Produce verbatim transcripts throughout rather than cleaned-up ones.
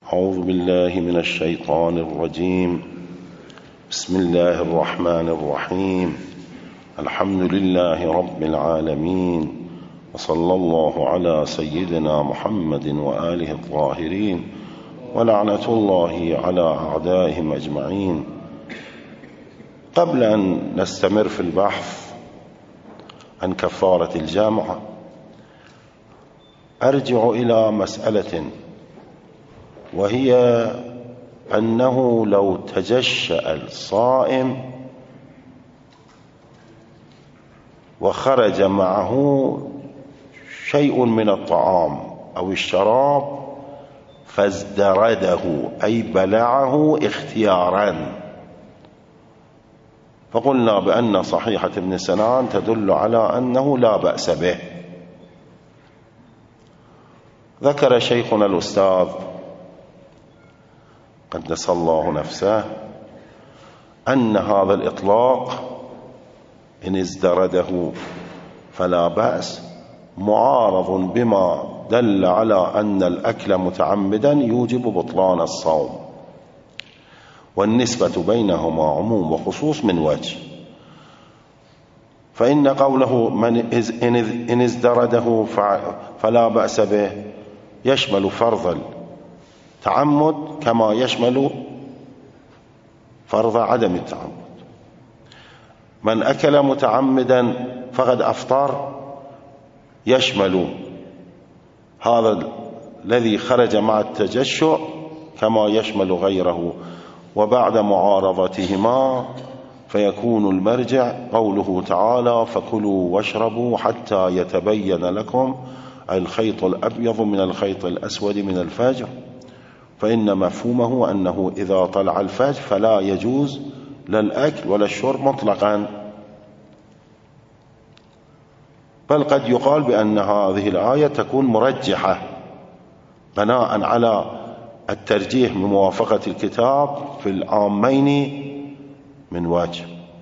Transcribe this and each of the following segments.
أعوذ بالله من الشيطان الرجيم. بسم الله الرحمن الرحيم. الحمد لله رب العالمين، وصلى الله على سيدنا محمد وآله الطاهرين، ولعنة الله على أعدائهم أجمعين. قبل أن نستمر في البحث عن كفارة الجمع، أرجع إلى مسألة، وهي أنه لو تجشأ الصائم وخرج معه شيء من الطعام أو الشراب فازدرده، أي بلعه اختيارا، فقلنا بأن صحيحة ابن سنان تدل على أنه لا بأس به. ذكر شيخنا الأستاذ قدس الله نفسه أن هذا الإطلاق إن ازدرده فلا بأس معارض بما دل على أن الأكل متعمدا يوجب بطلان الصوم، والنسبة بينهما عموم وخصوص من وجه. فإن قوله من إن ازدرده فلا بأس به يشمل فرض التعمد كما يشمل فرض عدم التعمد. من أكل متعمدا فقد أفطر يشمل هذا الذي خرج مع التجشؤ كما يشمل غيره، وبعد معارضتهما فيكون المرجع قوله تعالى: فكلوا واشربوا حتى يتبين لكم الخيط الأبيض من الخيط الأسود من الفجر، فإن مفهومه أنه إذا طلع الفجر فلا يجوز لا الأكل ولا الشرب مطلقا. بل قد يقال بأن هذه الآية تكون مرجحة بناء على الترجيح بموافقة الكتاب في العامين من وجه.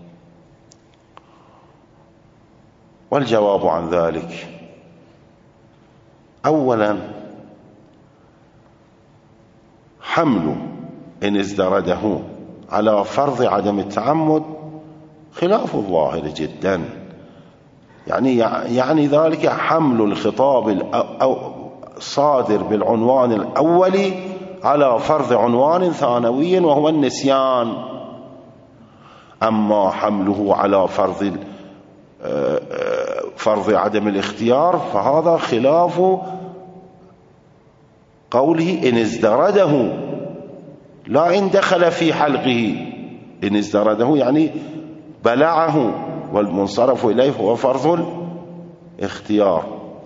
والجواب عن ذلك: أولا، حمل إن ازدرده على فرض عدم التعمد خلاف الظاهر جدا، يعني يعني ذلك حمل الخطاب الصادر بالعنوان الأولي على فرض عنوان ثانوي وهو النسيان. أما حمله على فرض فرض عدم الاختيار فهذا خلاف قوله إن ازدرده، لا إن دخل في حلقه. إن ازدرده يعني بلعه، والمنصرف إليه هو فرض الاختيار،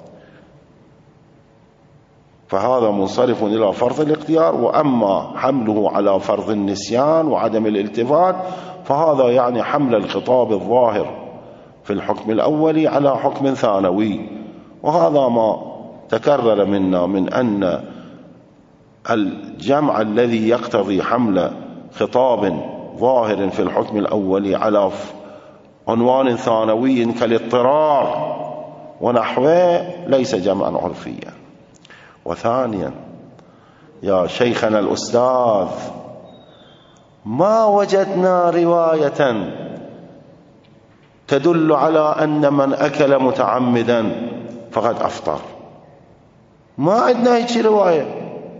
فهذا منصرف إلى فرض الاختيار. وأما حمله على فرض النسيان وعدم الالتفات فهذا يعني حمل الخطاب الظاهر في الحكم الأولي على حكم ثانوي. وهذا ما تكرر منا من أن الجمع الذي يقتضي حمل خطاب ظاهر في الحكم الأولي على عنوان ثانوي كالاضطرار ونحوه ليس جمعا عرفيا. وثانيا، يا شيخنا الأستاذ، ما وجدنا رواية تدل على أن من أكل متعمدا فقد أفطر. ما عندنا هيك رواية.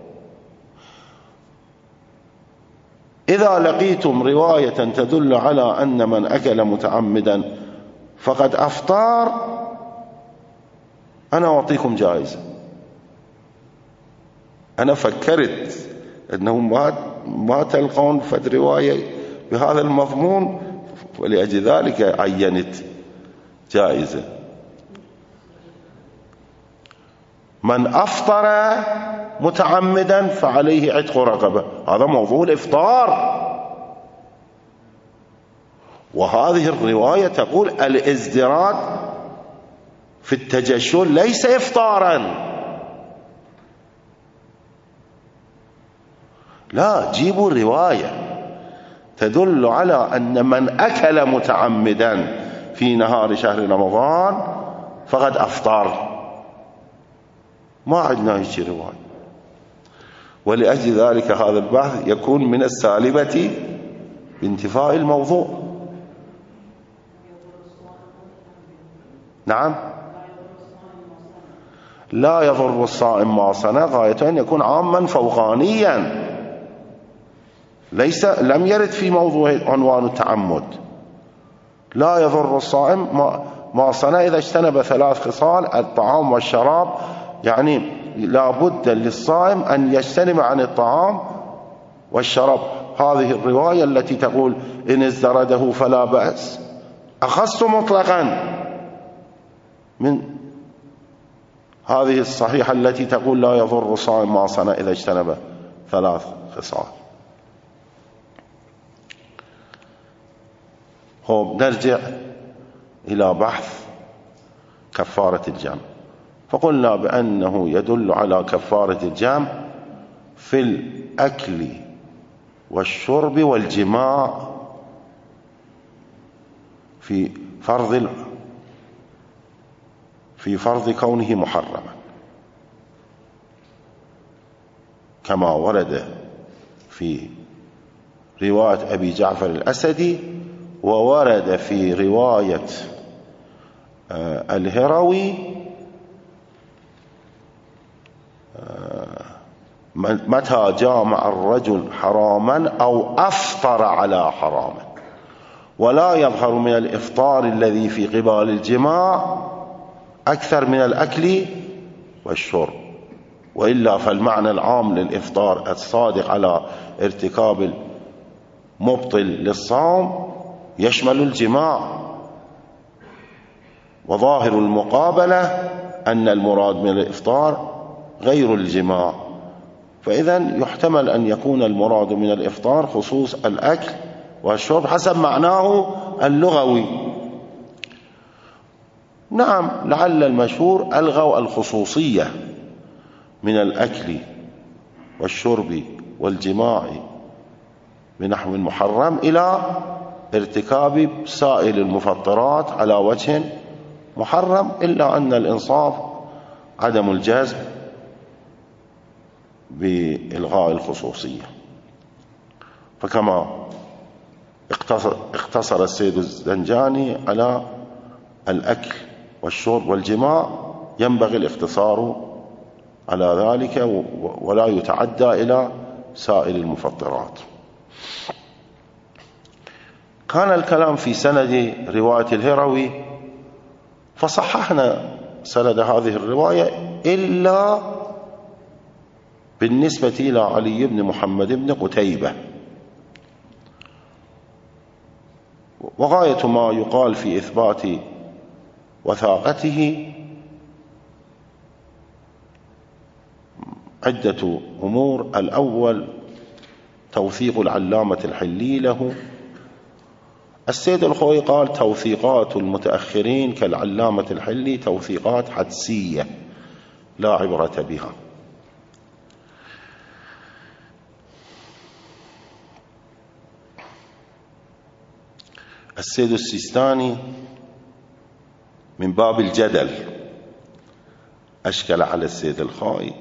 إذا لقيتم رواية تدل على أن من أكل متعمدا فقد أفطر أنا أعطيكم جائزة. أنا فكرت أنه ما ما تلقون فد رواية بهذا المضمون، ولأجل ذلك عينت جائزة. من أفطر متعمدا فعليه عتق رقبة، هذا موضوع الإفطار. وهذه الرواية تقول الازدراء في التجشؤ ليس إفطارا. لا، جيبوا الرواية تدل على أن من أكل متعمدا في نهار شهر رمضان فقد أفطر. ما عندنا هيك رواية. ولأجل ذلك هذا البحث يكون من السالبة بانتفاء الموضوع. نعم، لا يضر الصائم ما صنع غاية أن يكون عاما فوقانيا، ليس لم يرد في موضوع عنوان التعمد. لا يضر الصائم ما, ما صنع إذا اجتنب ثلاث خصال: الطعام والشراب، يعني لا بد للصائم أن يجتنب عن الطعام والشراب. هذه الرواية التي تقول إن ازدرده فلا بأس أخذت مطلقا من هذه الصحيحة التي تقول لا يضر الصائم ما صنع إذا اجتنب ثلاث خصال. نرجع إلى بحث كفارة الجمع. فقلنا بأنه يدل على كفارة الجمع في الأكل والشرب والجماع في فرض في فرض كونه محرما، كما ورد في رواية أبي جعفر الأسدي، وورد في رواية الهروي متى جامع الرجل حراما أو أفطر على حرام، ولا يظهر من الإفطار الذي في قبال الجماع أكثر من الأكل والشرب، وإلا فالمعنى العام للإفطار الصادق على ارتكاب المبطل للصوم يشمل الجماع، وظاهر المقابلة أن المراد من الإفطار غير الجماع، فإذا يحتمل أن يكون المراد من الإفطار خصوص الأكل والشرب حسب معناه اللغوي. نعم، لعل المشهور ألغوا الخصوصية من الأكل والشرب والجماع بنحو محرم إلى ارتكاب سائر المفطرات على وجه محرم، إلا أن الإنصاف عدم الجزم بإلغاء الخصوصية. فكما اقتصر, اقتصر السيد الزنجاني على الأكل والشرب والجماع، ينبغي الاقتصار على ذلك ولا يتعدى إلى سائر المفطرات. كان الكلام في سند رواية الهروي، فصححنا سند هذه الرواية إلا بالنسبة إلى علي بن محمد بن قتيبة، وغاية ما يقال في إثبات وثاقته عدة أمور. الأول توثيق العلامة الحلي له. السيد الخوي قال توثيقات المتأخرين كالعلامة الحلي توثيقات حدسية لا عبرة بها. السيد السيستاني من باب الجدل أشكل على السيد الخوي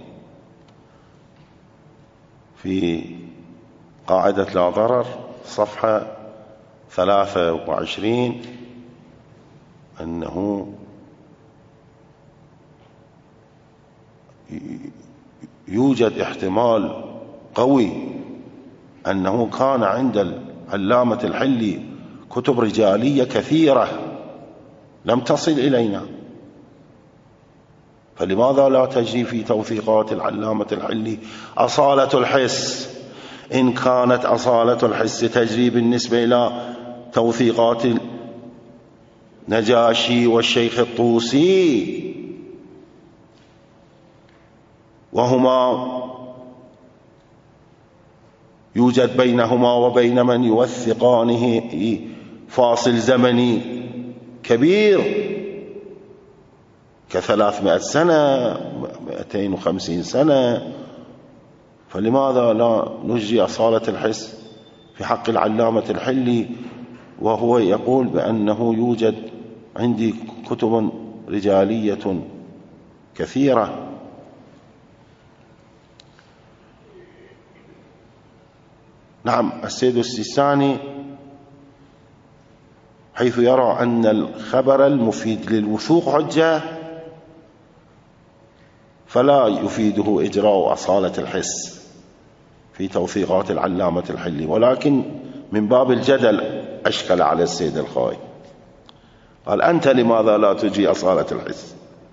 في قاعدة لا ضرر صفحة ثلاثة وعشرين أنه يوجد احتمال قوي أنه كان عند العلامة الحلي كتب رجالية كثيرة لم تصل إلينا، فلماذا لا تجري في توثيقات العلامة الحلي أصالة الحس؟ إن كانت أصالة الحس تجري بالنسبة إلى توثيقات النجاشي والشيخ الطوسي، وهما يوجد بينهما وبين من يوثقانه فاصل زمني كبير كثلاثمائة سنة مئتين وخمسين سنة، فلماذا لا نجري أصالة الحس في حق العلامة الحلي وهو يقول بأنه يوجد عندي كتب رجالية كثيرة؟ نعم، السيد السيستاني حيث يرى أن الخبر المفيد للوثوق حجة فلا يفيده إجراء أصالة الحس في توثيقات العلامة الحلي، ولكن من باب الجدل أشكل على السيد الخوئي، قال: أنت لماذا لا تجي أصالة الحس؟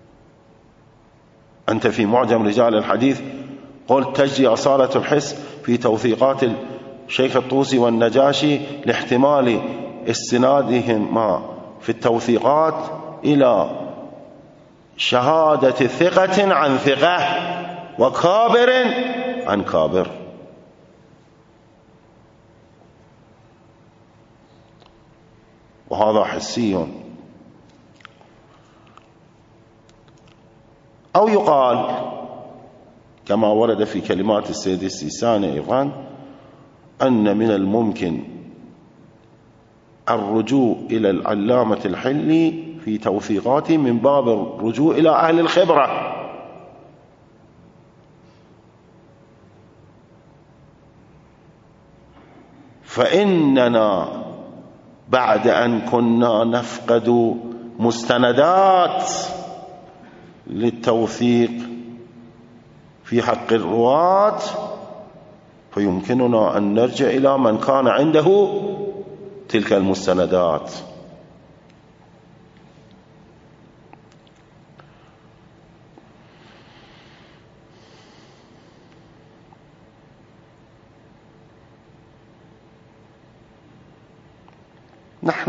أنت في معجم رجال الحديث قلت تجي أصالة الحس في توثيقات الشيخ الطوسي والنجاشي لاحتمال استنادهما في التوثيقات إلى شهادة ثقة عن ثقة وكابر عن كابر. وهذا حسي. أو يقال كما ورد في كلمات السيد السيستاني أيضا أن من الممكن الرجوع إلى العلامة الحلي في توثيقاته من باب الرجوع إلى أهل الخبرة، فإننا بعد أن كنا نفقد مستندات للتوثيق في حق الرواة فيمكننا أن نرجع إلى من كان عنده تلك المستندات. نحن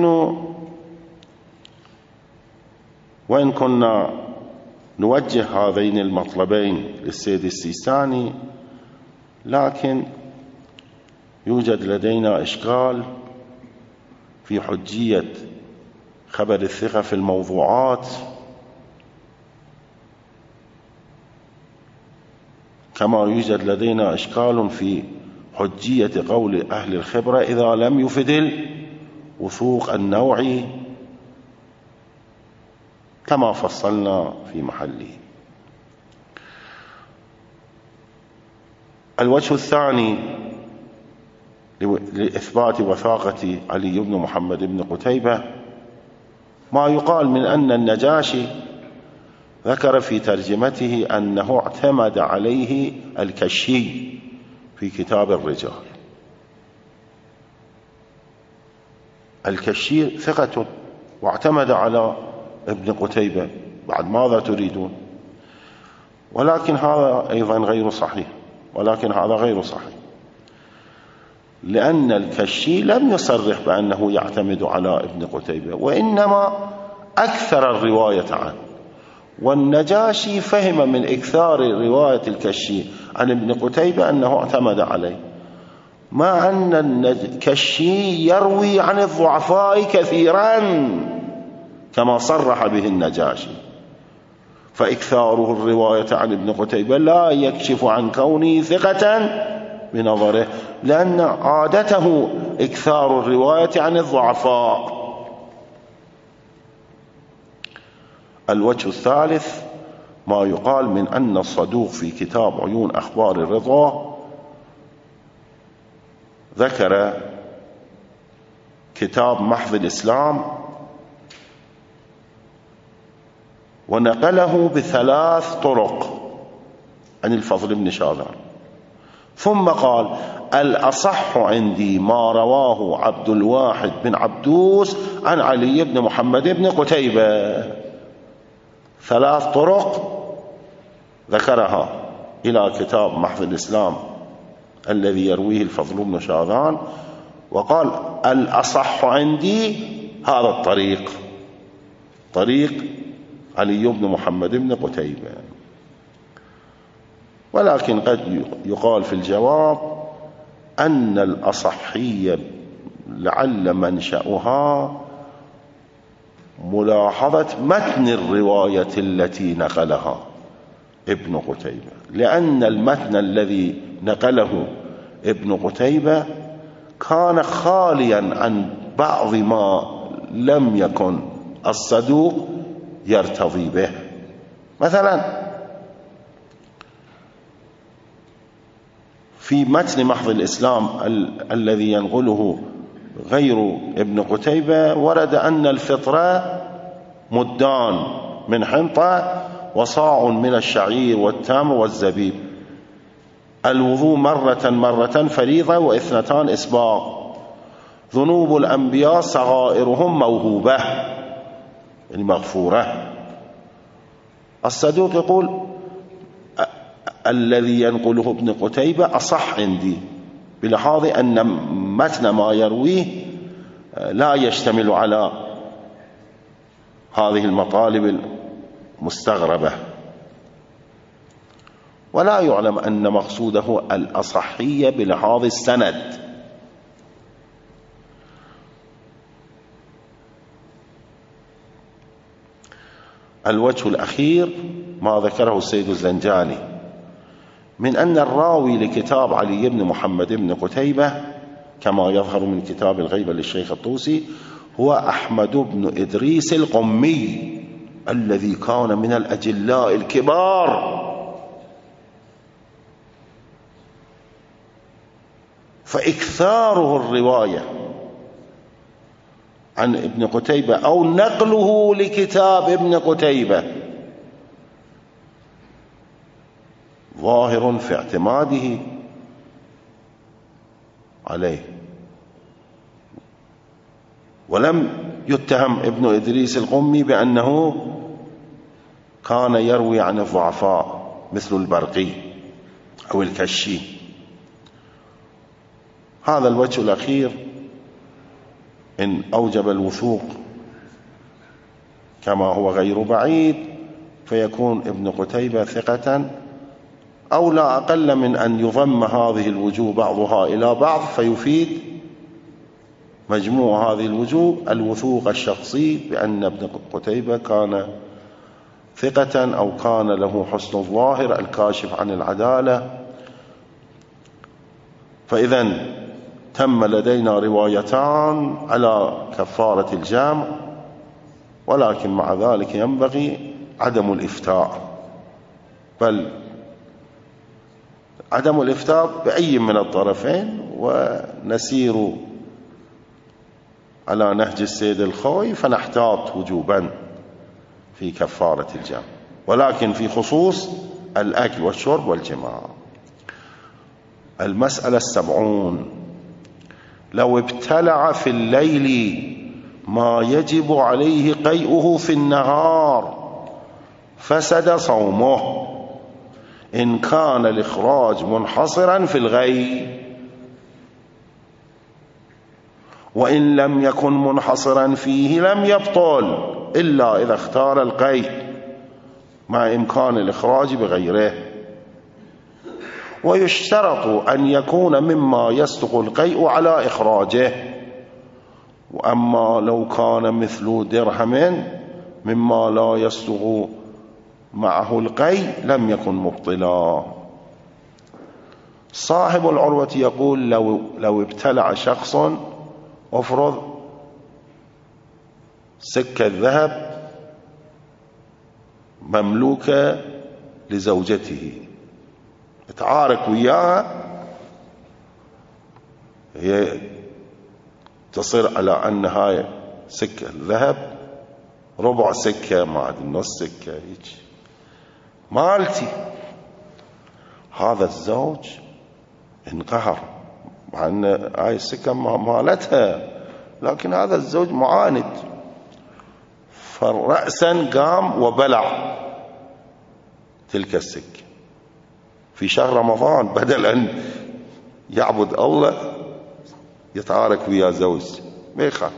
وإن كنا نوجه هذين المطلبين للسيد السيستاني، لكن يوجد لدينا إشكال في حجية خبر الثقة في الموضوعات، كما يوجد لدينا إشكال في حجية قول أهل الخبرة إذا لم يفد الوثوق النوعي كما فصلنا في محله. الوجه الثاني لإثبات وثاقة علي بن محمد بن قتيبة ما يقال من أن النجاشي ذكر في ترجمته أنه اعتمد عليه الكشي في كتاب الرجال. الكشي ثقة واعتمد على ابن قتيبة، بعد ماذا تريدون؟ ولكن هذا أيضا غير صحيح، ولكن هذا غير صحيح، لأن الكشي لم يصرح بأنه يعتمد على ابن قتيبة، وإنما أكثر الرواية عنه، والنجاشي فهم من إكثار رواية الكشي عن ابن قتيبة أنه اعتمد عليه، مع أن الكشي يروي عن الضعفاء كثيرا كما صرح به النجاشي، فإكثاره الرواية عن ابن قتيبة لا يكشف عن كونه ثقة بنظره، لأن عادته إكثار الرواية عن الضعفاء. الوجه الثالث ما يقال من أن الصدوق في كتاب عيون أخبار الرضا ذكر كتاب محض الإسلام ونقله بثلاث طرق عن الفضل بن شاذان، ثم قال: الأصح عندي ما رواه عبد الواحد بن عبدوس عن علي بن محمد بن قتيبة. ثلاث طرق ذكرها إلى كتاب محض الإسلام الذي يرويه الفضل بن شاذان، وقال: الأصح عندي هذا الطريق، طريق علي بن محمد بن قتيبة. ولكن قد يقال في الجواب أن الأصحية لعل منشأها ملاحظة متن الرواية التي نقلها ابن قتيبة، لأن المتن الذي نقله ابن قتيبة كان خاليا عن بعض ما لم يكن الصدوق يرتضي به. مثلا في متن محض الإسلام ال الذي ينقله غير ابن قتيبة ورد أن الفطرة مدان من حنطة وصاع من الشعير والتمر والزبيب، الوضوء مرة مرة فريضة واثنتان إسباغ، ذنوب الأنبياء صغائرهم موهوبة يعني مغفورة. الصدوق يقول الذي ينقله ابن قتيبة أصح عندي، بلحاظ أن متن ما يرويه لا يشتمل على هذه المطالب المستغربة، ولا يعلم أن مقصوده الأصحية بلحاظ السند. الوجه الأخير ما ذكره السيد الزنجاني من أن الراوي لكتاب علي بن محمد بن قتيبة كما يظهر من كتاب الغيبة للشيخ الطوسي هو أحمد بن إدريس القمي الذي كان من الأجلاء الكبار، فإكثاره الرواية عن ابن قتيبة أو نقله لكتاب ابن قتيبة ظاهر في اعتماده عليه، ولم يتهم ابن إدريس القمي بأنه كان يروي عن الضعفاء مثل البرقي أو الكشي. هذا الوجه الأخير إن أوجب الوثوق كما هو غير بعيد فيكون ابن قتيبة ثقة، أو لا أقل من أن يضم هذه الوجوه بعضها إلى بعض فيفيد مجموع هذه الوجوه الوثوق الشخصي بأن ابن قتيبة كان ثقة أو كان له حسن الظاهر الكاشف عن العدالة. فإذا تم لدينا روايتان على كفارة الجامع، ولكن مع ذلك ينبغي عدم الإفتاء، بل عدم الإفتاء بأي من الطرفين، ونسير على نهج السيد الخوي فنحتاط وجوبا في كفارة الجامع، ولكن في خصوص الأكل والشرب والجماع. المسألة السبعون: لو ابتلع في الليل ما يجب عليه قيئه في النهار فسد صومه إن كان الإخراج منحصرا في الغي، وإن لم يكن منحصرا فيه لم يبطل إلا إذا اختار القيء مع إمكان الإخراج بغيره. ويشترط أن يكون مما يصدق القيء على إخراجه، وأما لو كان مثل درهم مما لا يصدق معه القيء لم يكن مبطلا. صاحب العروة يقول لو, لو ابتلع شخص افرض سكة ذهب مملوكة لزوجته، تعارك وياها، هي تصير على أن هاي سكة ذهب ربع سكة ما أدري نص سكة هيك مالتي. هذا الزوج انقهر مع أن هاي السكة مالتها، لكن هذا الزوج معاند، فرأسا قام وبلع تلك السكة في شهر رمضان، بدل أن يعبد الله يتعارك ويا زوج بيخا.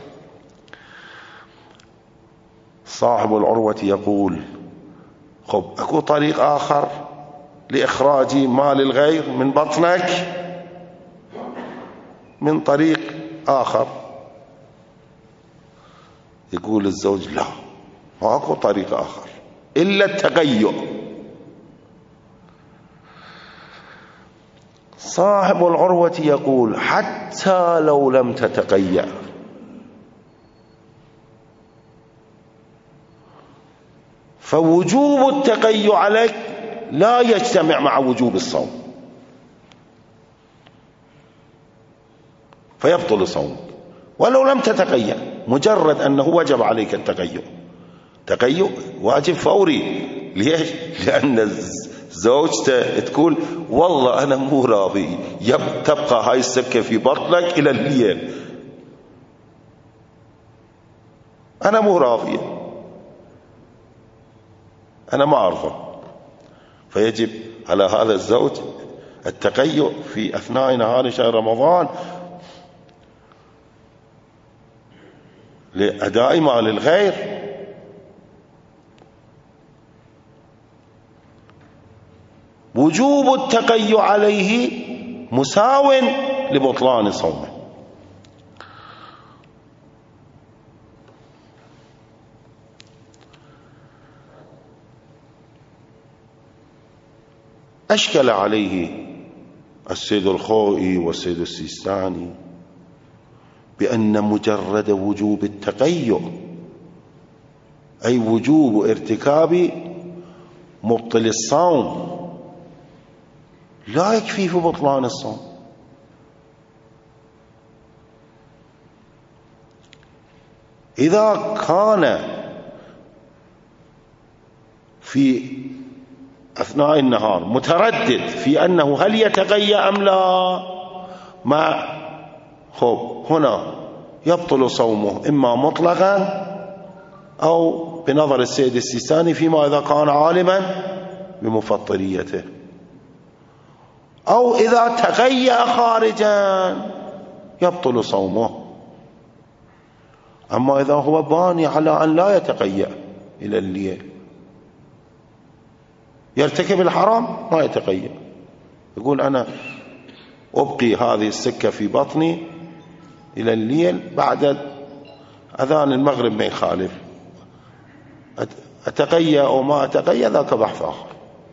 صاحب العروة يقول خب أكو طريق آخر لإخراج مال الغير من بطنك، من طريق آخر. يقول الزوج لا، ما أكو طريق آخر إلا التقيؤ. صاحب العروة يقول حتى لو لم تتقيأ فوجوب التقيؤ عليك لا يجتمع مع وجوب الصوم. فيبطل صومك ولو لم تتقيأ، مجرد أنه وجب عليك التقيؤ. تقيؤ واجب فوري. ليش؟ لأن زوجته تقول والله أنا مو راضي، يب تبقى هاي السكة في بطنك إلى الليل، أنا مو راضية، أنا ما أرضى. فيجب على هذا الزوج التقيؤ في أثناء نهار شهر رمضان لأداء ما للغير. وجوب التقيؤ عليه مساو لبطلان صومه. أشكل عليه السيد الخوئي والسيد السيستاني بأن مجرد وجوب التقيؤ أي وجوب ارتكاب مبطل الصوم لا يكفي في بطلان الصوم. إذا كان في أثناء النهار متردد في أنه هل يتقيأ أم لا، ما خب هنا يبطل صومه إما مطلقا أو بنظر السيد السيستاني فيما إذا كان عالما بمفطريته، أو إذا تقيأ خارجا يبطل صومه. أما إذا هو باني على أن لا يتقيأ إلى الليل، يرتكب الحرام ما يتقيأ، يقول أنا أبقي هذه السكة في بطني إلى الليل، بعد أذان المغرب ما يخالف، أتقيأ أو ما أتقيأ ذاك بحث آخر.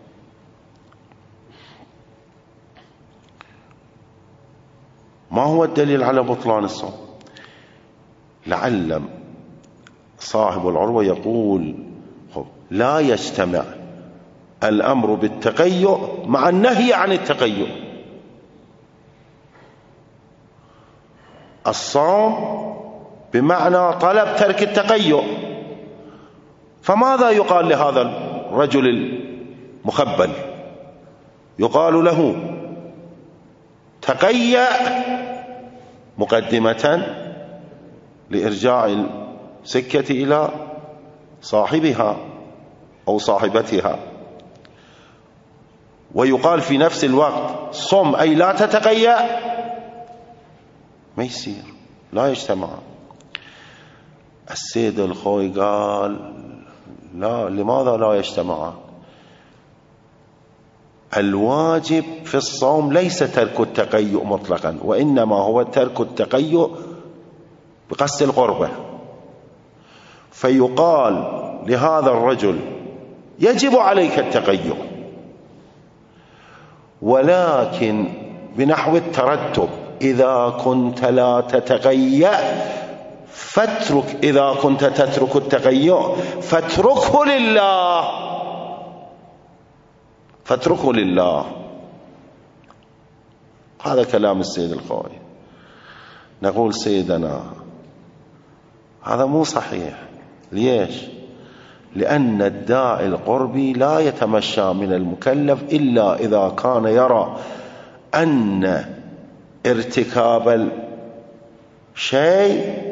ما هو الدليل على بطلان الصوم؟ لعل صاحب العروة يقول لا يجتمع الأمر بالتقيؤ مع النهي عن التقيؤ. الصوم بمعنى طلب ترك التقيؤ، فماذا يقال لهذا الرجل المخبل؟ يقال له تقيأ مقدمة لإرجاع السكة إلى صاحبها أو صاحبتها، ويقال في نفس الوقت صم أي لا تتقيأ، ما يصير، لا يجتمع. السيد الخوي قال لا، لماذا لا يجتمع؟ الواجب في الصوم ليس ترك التقيؤ مطلقا، وإنما هو ترك التقيؤ بقصد القربة. فيقال لهذا الرجل يجب عليك التقيؤ، ولكن بنحو الترتب، إذا كنت لا تتقيأ فاترك، إذا كنت تترك التقيؤ فاتركه لله، فاتركه لله. هذا كلام السيد الخوئي. نقول سيدنا هذا مو صحيح. ليش؟ لأن الداعي القربي لا يتمشى من المكلف إلا إذا كان يرى أن ارتكاب الشيء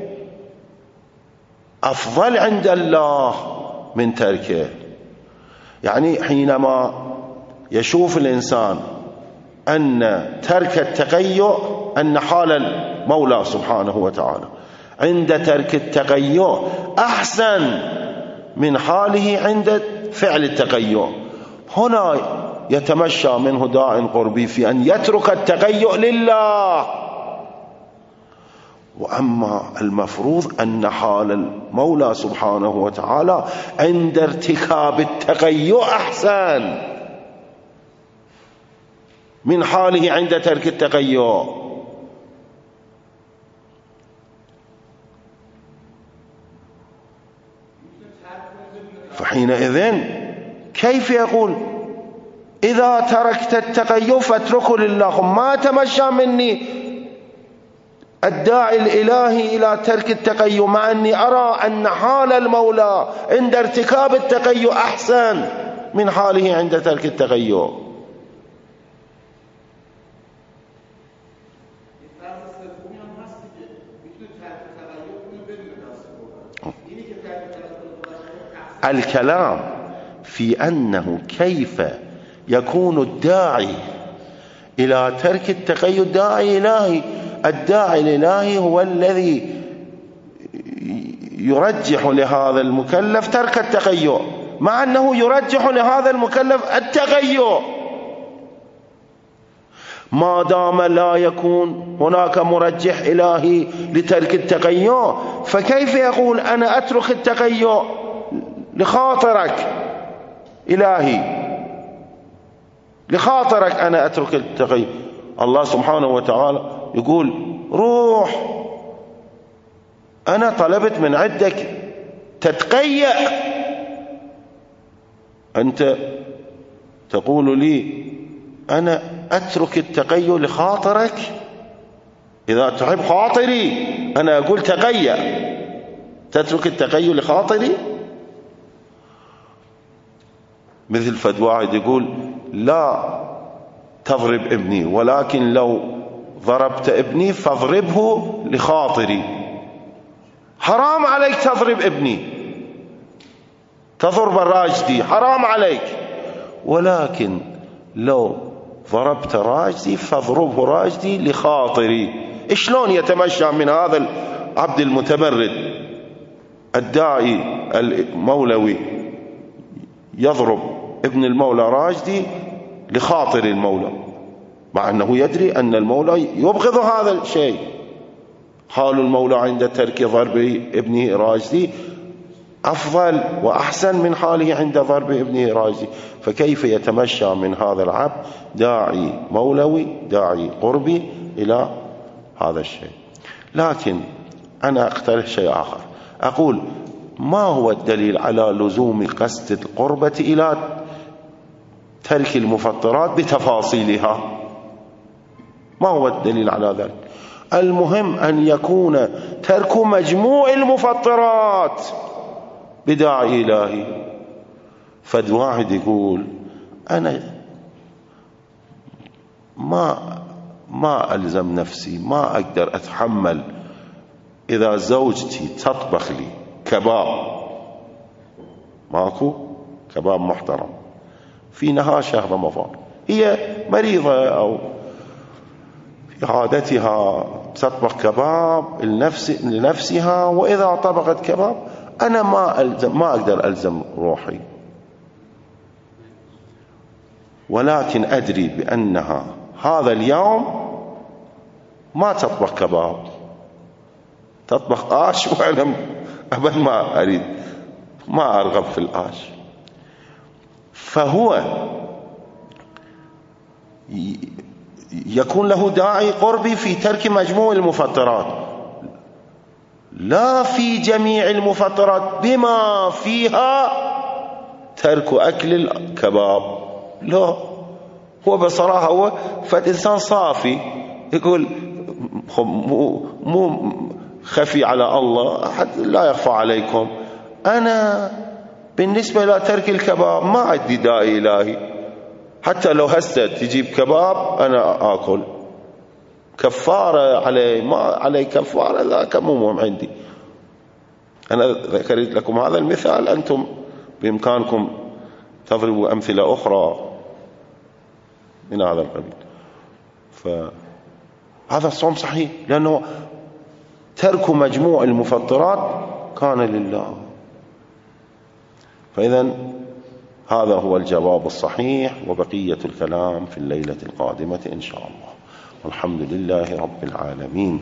أفضل عند الله من تركه. يعني حينما يشوف الإنسان أن ترك التقيؤ، أن حال المولى سبحانه وتعالى عند ترك التقيؤ أحسن من حاله عند فعل التقيؤ، هنا يتمشى منه داع قربي في أن يترك التقيؤ لله. وأما المفروض أن حال المولى سبحانه وتعالى عند ارتكاب التقيؤ أحسن من حاله عند ترك التقيؤ. فحينئذ كيف يقول إذا تركت التقيؤ فاتركه لله؟ ما تمشى مني الداعي الإلهي إلى ترك التقيؤ، مع أني أرى أن حال المولى عند ارتكاب التقيؤ أحسن من حاله عند ترك التقيؤ. الكلام في أنه كيف يكون الداعي إلى ترك التقيؤ داعي إلهي. الداعي الإلهي هو الذي يرجح لهذا المكلف ترك التقيؤ، مع أنه يرجح لهذا المكلف التقيؤ. ما دام لا يكون هناك مرجح إلهي لترك التقيؤ، فكيف يقول أنا أترك التقيؤ لخاطرك إلهي، لخاطرك أنا أترك التقيؤ. الله سبحانه وتعالى يقول روح، أنا طلبت من عندك تتقيأ، أنت تقول لي أنا أترك التقيؤ لخاطرك. إذا تحب خاطري أنا أقول تقيأ، تترك التقيؤ لخاطري. مثل فد واحد يقول لا تضرب ابني، ولكن لو ضربت ابني فاضربه لخاطري. حرام عليك تضرب ابني، تضرب الراجدي، حرام عليك، ولكن لو ضربت راجدي فاضربه راجدي لخاطري. شلون يتمشى من هذا العبد المتمرد الداعي المولوي يضرب ابن المولى راشدي لخاطر المولى، مع أنه يدري أن المولى يبغض هذا الشيء. حال المولى عند ترك ضرب ابنه راشدي أفضل وأحسن من حاله عند ضرب ابنه راشدي. فكيف يتمشى من هذا العبد داعي مولوي داعي قربي إلى هذا الشيء؟ لكن أنا أقترح شيء آخر، أقول ما هو الدليل على لزوم قصد القربة إلى ترك المفطرات بتفاصيلها؟ ما هو الدليل على ذلك؟ المهم أن يكون ترك مجموع المفطرات بداعي إلهي. فد واحد يقول أنا ما ما ألزم نفسي، ما أقدر أتحمل إذا زوجتي تطبخ لي كباب، ماكو كباب محترم في نهار شهر رمضان، هي مريضة أو في عادتها تطبخ كباب لنفسها، وإذا طبخت كباب أنا ما ألزم، ما أقدر ألزم روحي، ولكن أدري بأنها هذا اليوم ما تطبخ كباب، تطبخ آش، وأنا أبدا ما أريد، ما أرغب في الآش. فهو يكون له داعي قربي في ترك مجموع المفطرات، لا في جميع المفطرات بما فيها ترك أكل الكباب. لا، هو بصراحة هو فالإنسان صافي يقول مو, مو خفي على الله، حتى لا يخفى عليكم، أنا بالنسبة إلى ترك الكباب ما عندي داعي إلهي، حتى لو هسه تجيب كباب أنا آكل، كفارة علي ما علي كفارة ذاك مو مهم عندي. أنا ذكرت لكم هذا المثال، أنتم بإمكانكم تضربوا أمثلة أخرى من هذا القبيل. فهذا الصوم صحيح، لأنه ترك مجموع المفطرات كان لله. فإذن هذا هو الجواب الصحيح، وبقية الكلام في الليلة القادمة إن شاء الله. والحمد لله رب العالمين.